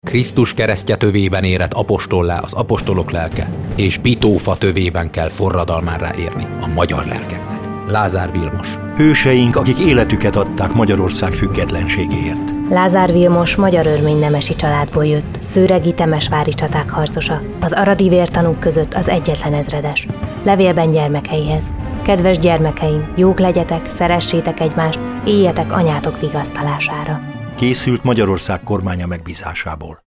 Krisztus keresztje tövében érett apostollá az apostolok lelke, és Pitófa tövében kell forradalmárrá érni a magyar lelkeknek. Lázár Vilmos. Hőseink, akik életüket adták Magyarország függetlenségéért. Lázár Vilmos magyar-örmény nemesi családból jött, szőregi temesvári csaták harcosa, az aradi vértanúk között az egyetlen ezredes. Levélben gyermekeihez. Kedves gyermekeim, jók legyetek, szeressétek egymást, éljetek anyátok vigasztalására. Készült Magyarország kormánya megbízásából.